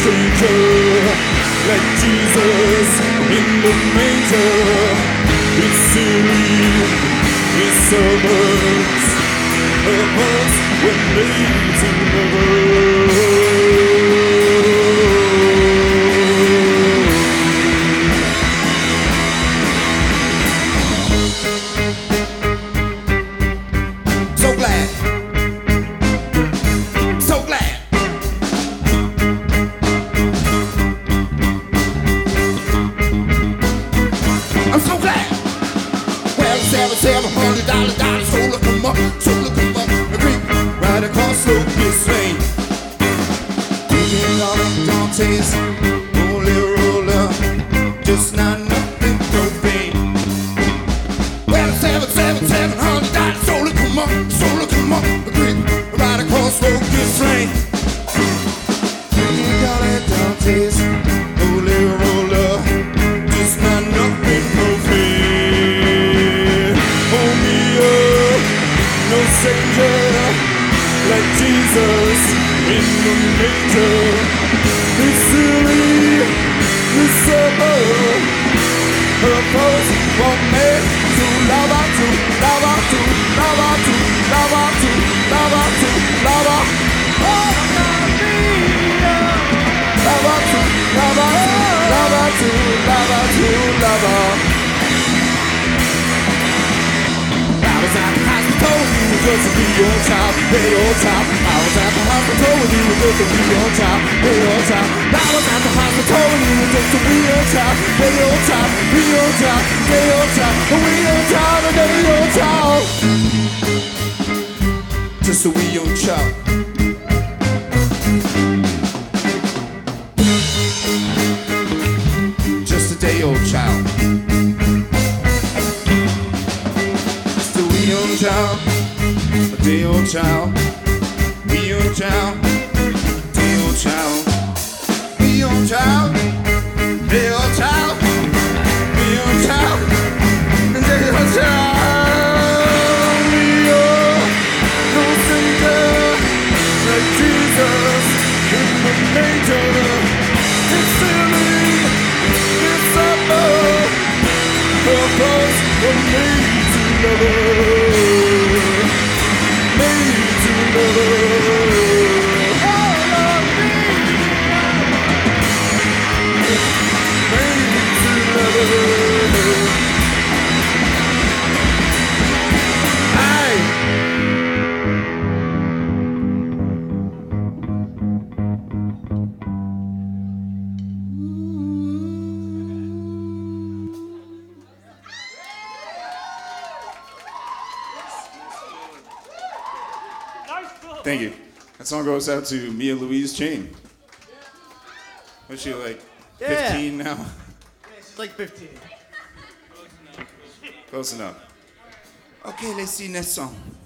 stranger like Jesus in the manger. It's silly, it's suburbs, herbs were made to love. So glad, so glad. I'm so glad. Well, $700, so look 'em up, a creek right across Locust Lane. $2 Dante's, holy roller, just not nothing propane. Well, $700, so look 'em up, a creek right across Locust Lane. $2 Dante's, holy roller, just not nothing propane. Oh me up, no stranger like Jesus in the manger. It's silly, it's suburb, her folks want me to love her, to love her, to love her, to love her, to love her, to love her. Oh, I'm gonna be love her, to love her, to love her, to love her, to love her. I was at the hospital when you were just to be your child, be your child. I was at the hospital when you were just to be your child, be your child. I was at the hospital when you were just to be your child, be your child, be your child, be your child, be your child, be your child. Just a wee young child. Just a day-old child. Child, a day-old child, be your child, day-old child, be your child, day-old child, be your child, day-old child. We are no stranger like Jesus in the manger. It's silly, it's suburb, the clothes were made to love her. Thank you. That song goes out to Mia Louise Chain. What's she, like 15 now? Yeah, she's like 15. Close enough. Okay, let's see next song.